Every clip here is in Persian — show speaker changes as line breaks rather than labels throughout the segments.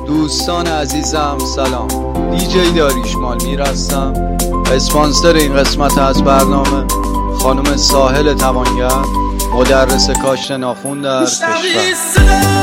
دوستان عزیزم سلام، دیجی داریوش مالمیر هستم. اسپانسر این قسمت از برنامه خانم ساحل توانگر، مدرس کاشت ناخن در کشور.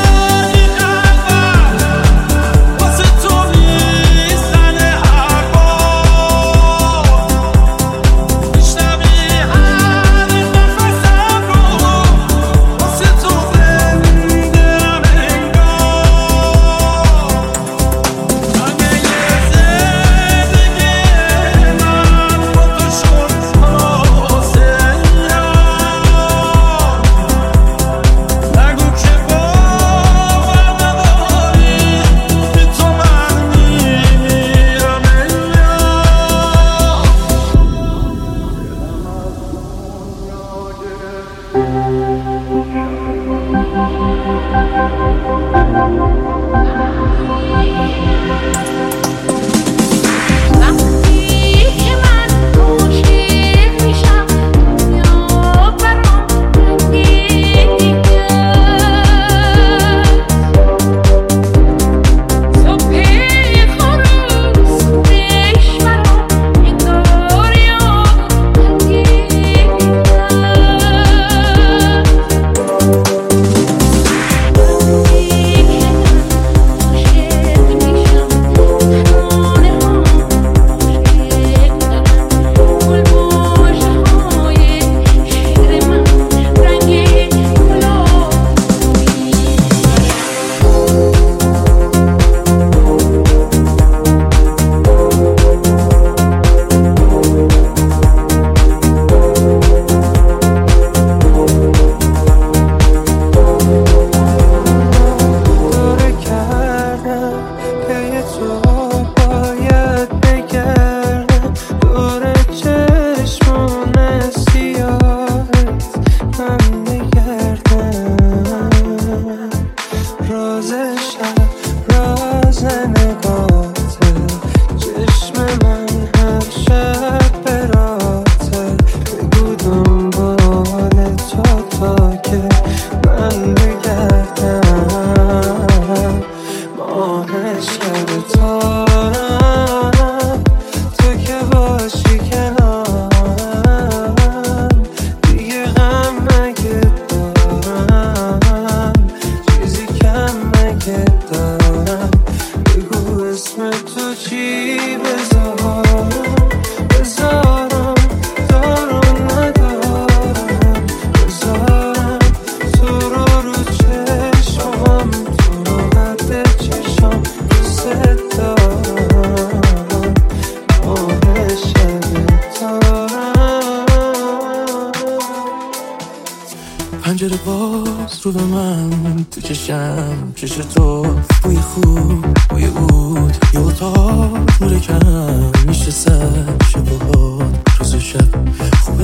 پنجره باز رو به من تو چشم، چش تو بوی خوب بوی عود، یه اتاق نور کم میشه سر شب و باد، روز و شب خوب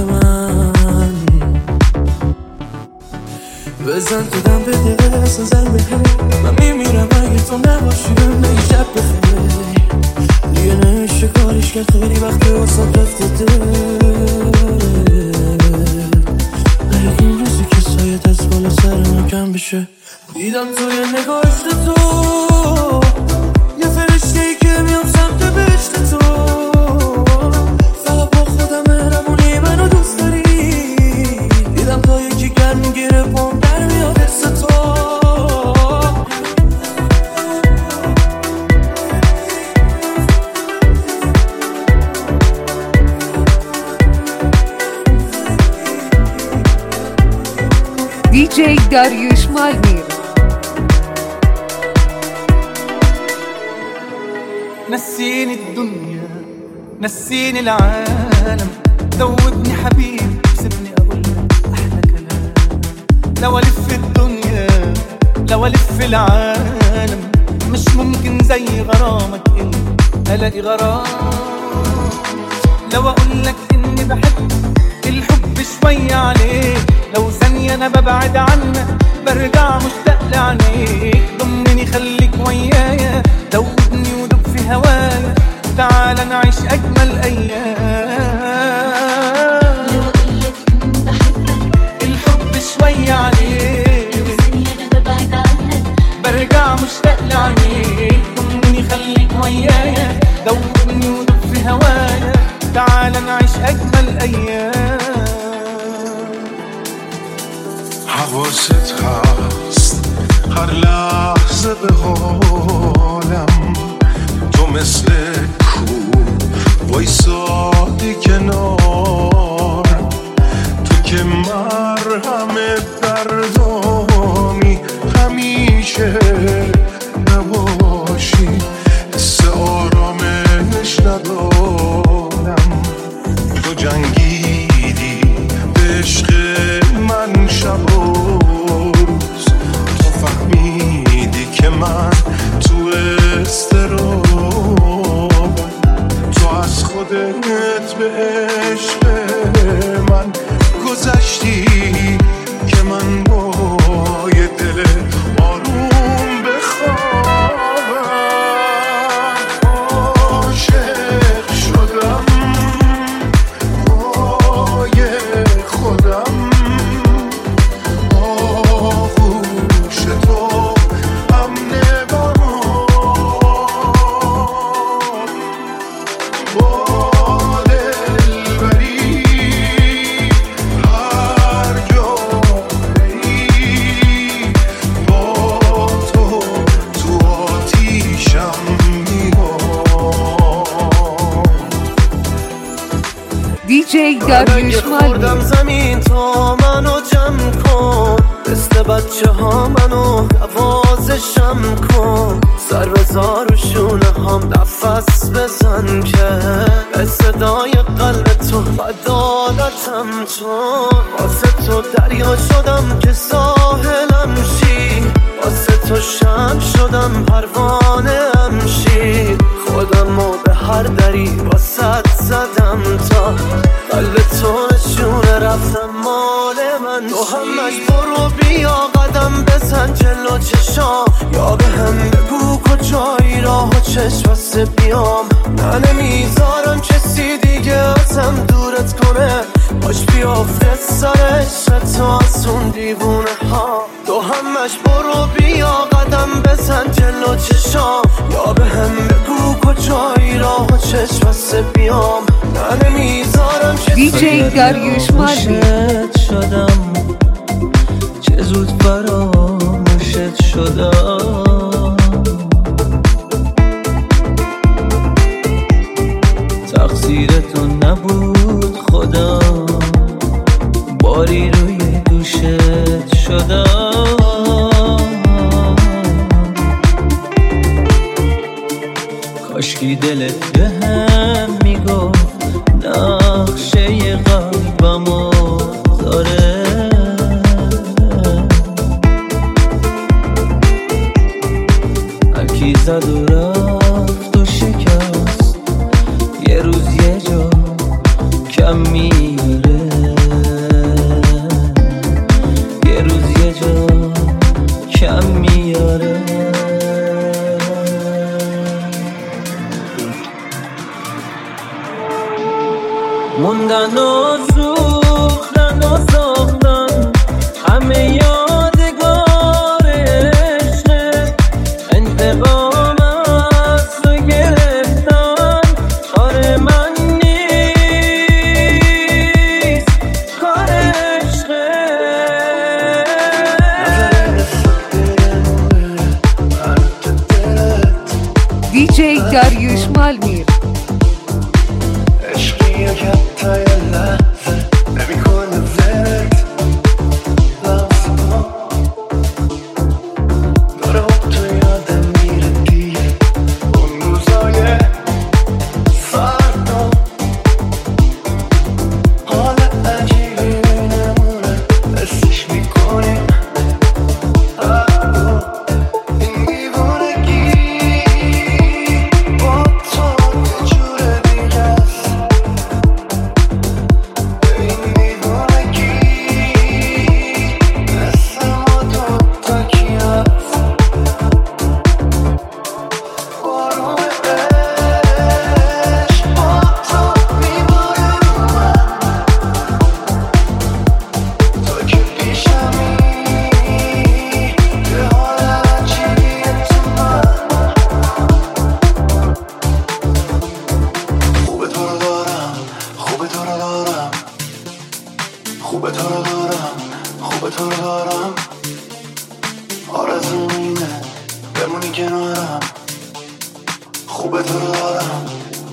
من بزن تو دم بده سنزن بده، من میمیرم اگه تو نباشی بهم شب بخیر، دیگه نمیشه کارش کرد، خیلی وقت واسه رفته این روزی که سایت از بالا سر من کم بشه، دیدم توی نگاهشت تو یه فرشته ای که میام سمت بهشت تو، فقط با خودم مهربونی منو دوست داری، دیدم تا یکی گر میگیره پام در میاد حس تو،
دیجی داریوش مالمیر.
نسيني الدنيا نسيني العالم، ذوبني حبيبي سيبني اقول احلى كلام، لو الف الدنيا لو الف العالم مش ممكن زي غرامك انت الاقي غرام، لو اقول لك اني بحب الحب شوية عليك، لو ثانية انا ببعد عنك برجع مشتاق لعينيك، ضمني خليك ويايا، دوبني ودوب في هوايا، تعال نعيش اجمل ايام،
لو اقولك اني بحبك
الحب شوية عليك،
لو ثانية انا ببعد عنك
برجع مشتاق لعينيك،
حواست هست هر لحظه به حالم، تو مثل کو وایسادی کنار، تو که مرهم دردانی همیشه نباشی، حس آرامش ندارم، تو جنگیدی به عشق من شب و روز، تو فهمیدی که من تو اضطرابم، تو از خودت به عشق من گذشتی که من با یه دل آروم بخوابم. عاشق شدم پای خودم، آغوش تو امن برام، با دلبری هر جا بری، با تو تو آتیشم میام.
دیجی داریوش
خوردم زمین تا منو جمع کن، مثل بچه ها منو نوازشم کن، سر بزار و شونه هم نفس بزن که به صدای قلب تو بدالتم تو، واسه تو دریا شدم که ساحلم شی، واسه تو شم شدم پروانه هم شی، خودمو به هر دری واسه زدم تا قلب تو نشونه رفتم مال من، تو همش برو بیا قدم بزن جلو چشام، یا به هم بگو کجایی راه و چشم بسته بیام، نه نمیذارم کسی دیگه ازم دورت کنه، باش بیافته سرش تو از اون دیوونه ها، تو همش برو بیا قدم بزن جلو چشام، یا به هم بگو کجایی راه و چشم بسته بیام، نه نمیذارم
دیجی داریوش مالی
شدم چه زود فراموشت شدم، تقصیر تو نبود خدا، باری روی دوشت شدم، کاشکی دلت به هم میگفت نقشه قلبمو داره، هرکی زد و رفت و شکست، یه روز یه جا کم میاره، یه روز یه جا کم میاره. موندن و سوختن و ساختن همه یادگار عشق، انتقام از تو گرفتن کار من نیست، کار عشقه.
دیجی داریوش مالمیر
تا یه لحظه نمی‌کنه ولت، لحظه داره با تو یادم میره دیگه، اون روزای فردا حال عجیبی نمونه حسش میکنیم، این دیوانگی با تو یه جور دیگه است، همین کنارم خوبه تو دارم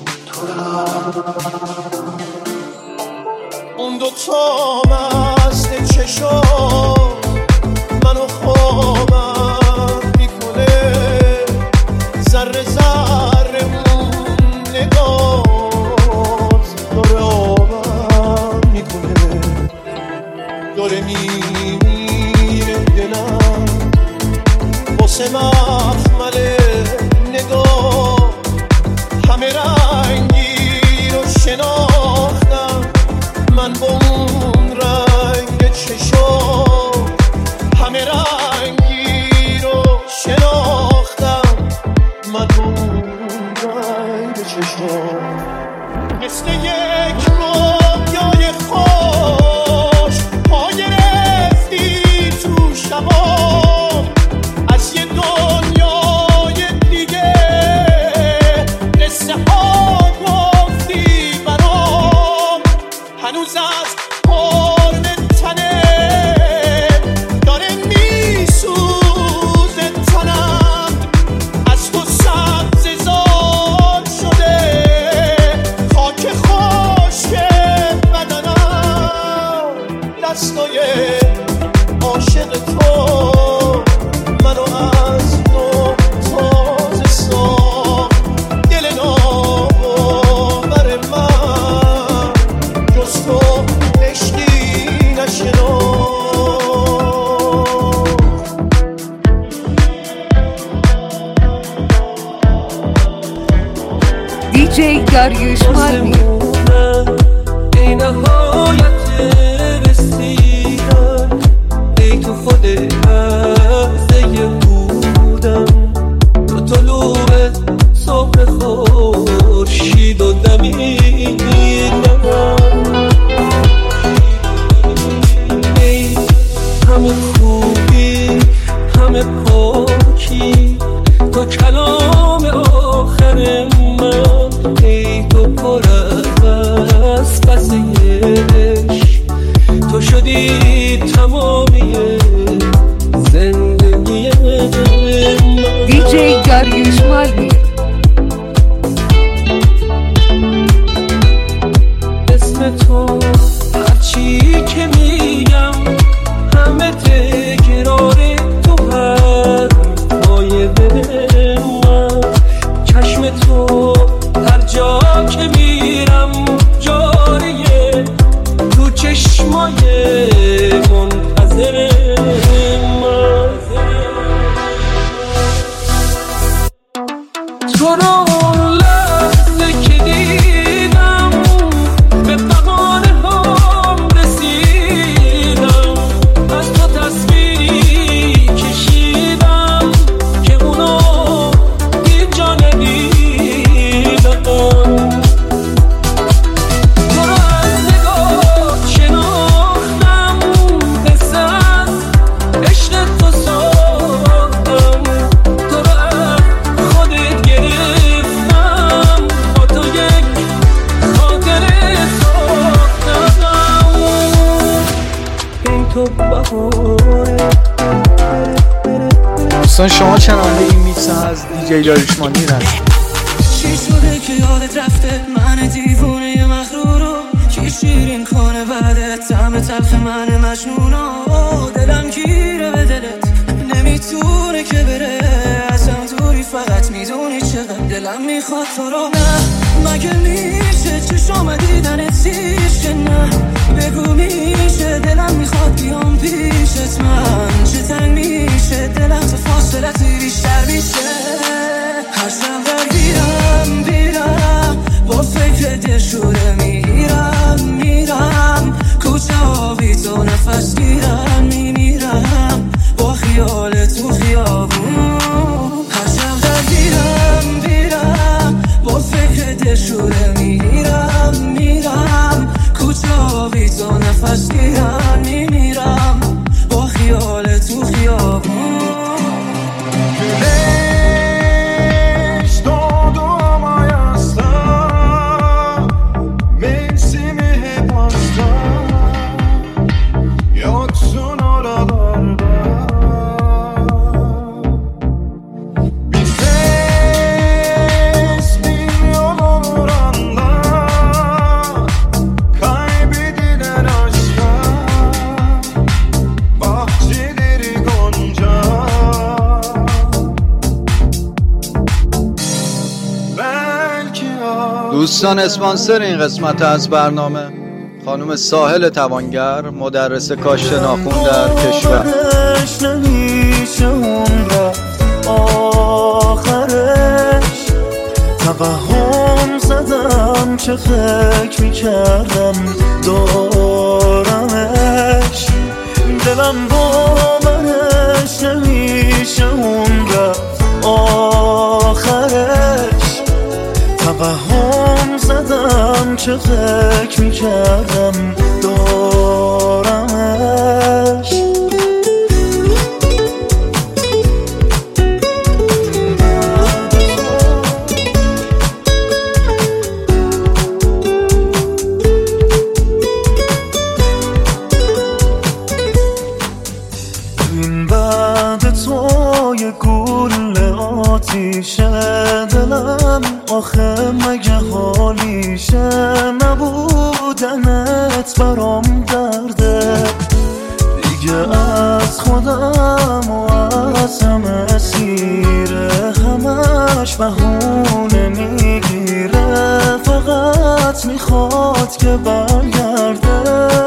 اون دوتا مست چشم منو خوابم میکنه ذره ذره اون نگات داره آبم میکنه داره میمیره دلم واسه مخمل نگاه همه رنگی رو شناختم من با اون رنگ چشم همه رنگی رو شناختم من با اون رنگ چشم مثل یک رویای خوش پا گرفتی تو شبام از یه دنیای دیگه قصه ها گفتی برام هنوز از قرن تنه داره میسوزه تنم از تو سبززار شده خاک خشک بدنم دستای عاشق تو منو از نو تازه ساخت دل ناباور من جز تو عشقی نشناخت
DJ داریوش مالمیر.
ای نهایت رسیدن ای تو خود لحظه بودم تو طلوع صبح خورشید و دمیدن ای همه خوبی همه پاکی تو کلام آخر من ای تو پر از قصه عشق تو شدی تمامی زندگی من
DJ داریوش مالمیر.
اسم تو هرچی که میگم همه تکرار تو حرفای دل من چشم تو هر جا که میرم جاریه تو چشمای منتظر من تو رو لحظه که دیدم به بهانه هم رسیدم از تو تصویری کشیدم که اونو دید جا ندیدم تو رو از نگاه شناختم قصه از عشق تو ساختم تو رو از خودت گرفتم با تو یک خاطره ساختم این تو بهاره
دوستان شما چنانده این میکس از دیجی داریوش مالمیر هست.
چی شده که یادت رفته من دیوونه مغرورو کی شیرین کنه بعدت طعم تلخ من مجنونو دلم گیره به دلت نمیتونه که بره ازم دوری فقط میدونی چقدر دلم میخواد تو رو نه مگه میشه چشم دیدنت سیش که نه بگو میشه دلم میخواد بیام پیشت من چه تنگ میشه دلم تو فاصلتی بیشتر میشه هر شب بیرم با فکر دلشوره میرم کوچه ها بی تو نفس گیرم میمیرم با خیال تو خیابون هر شب بیرم با فکر دلشوره میرم کوچه ها بی تو نفس گیرم میمیرم با خیال تو خیابون
دوستان، اسپانسر این قسمت از برنامه خانم ساحل توانگر، مدرس کاشت ناخون در کشور.
نمیشه اون رفت آخرش، توهم زدم چه فکر میکردم دارمش، دلم باورش نمیشه اون رفت آخرش، توهم زدم چه فکر میکردم دارمش. این بعد تو یه گل آتیشه دلم، آخه مگه حالیشه نبودنت برام درده، دیگه از خودم و از همه سیره، همش بهونه میگیره، فقط میخواد که برگرده.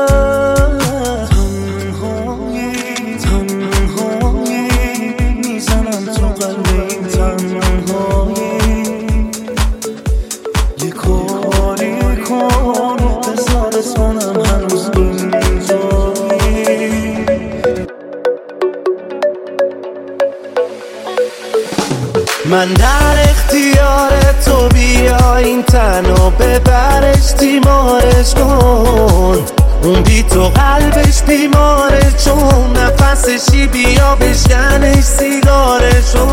من در اختیار تو، بیا این تنو ببرش تیمارش کن، اون بی تو قلبش بیماره، چون نفسشی بیا بشکنش سیگارشو.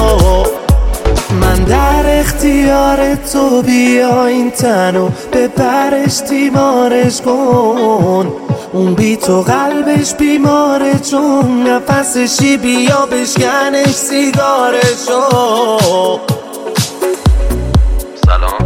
من در اختیار تو، بیا این تنو ببرش تیمارش کن، اون بی تو قلبش بیماره، چون نفسشی بیا بشکنش سیگارشو.
سلام،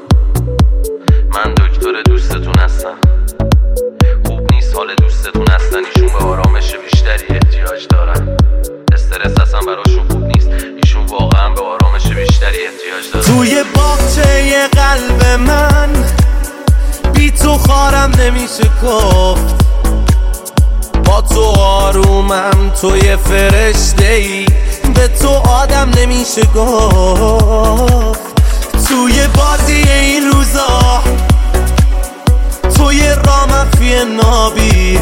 من دکتر دوستتون هستم. خوب نیست حال دوستتون هستن، ایشون به آرامش بیشتری احتیاج دارن، استرس اصلا براشون خوب نیست، ایشون واقعا به آرامش بیشتری احتیاج دارن.
توی باغچه قلب من بی تو خارم نمیشه گفت، با تو آرومم، تو یه فرشته ای، به تو آدم نمیشه گفت. توی بازی این روزا توی رامفی نابی،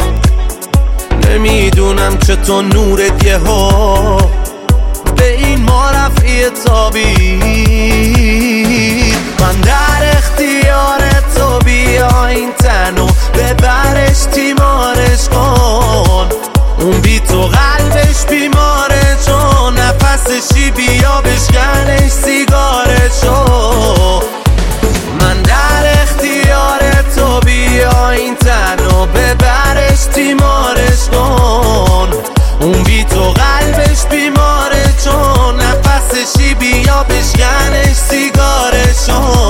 نمیدونم چطور نورت یه ها به این ما رفعی تابی. من در اختیار تو، بیا این تنو ببرش تیمارش کن، اون بی تو قلبش بیماره، چون نفسشی بیا بشکنش سیگارشو. من در اختیار تو، بیا این تنو ببرش تیمارش کن، اون بی تو قلبش بیماره، چون نفسشی بیا بشکنش سیگارشو.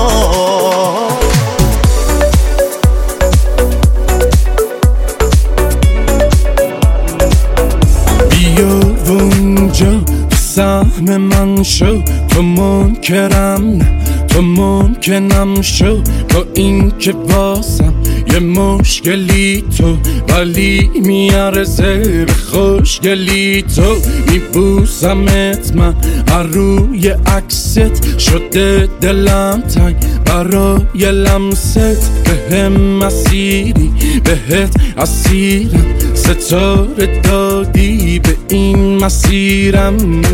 بیا اونجا سهم من شو، تو منکرم نه، تو ممکنم شو، با این که واسم یه مشکلی تو، ولی میارزه به خوشگلی تو. میبوسمت من هر روی عکست، شده دلم تنگ برای لمست، بهم مسیری بهت اسیرم، ستاره دادی به این مسیرم.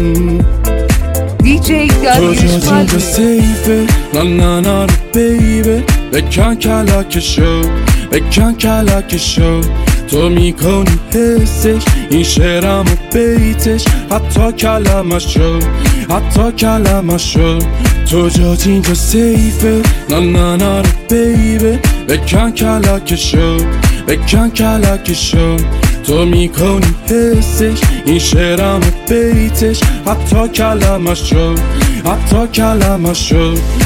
دیجی داریوش مالمی
سیفه نا بیبه، بکن کلاکشو بکن کلاکشو، تو میکنی حسش این شعرم و بیتش، حتی کلمشو حتی کلمشو. تو جات اینجا سیفه نا بیبه، بکن کلاکشو بکن کلاکشو، تو میکنی حسش این شعرم و بیتش، حتی کلمشو حتی کلمشو.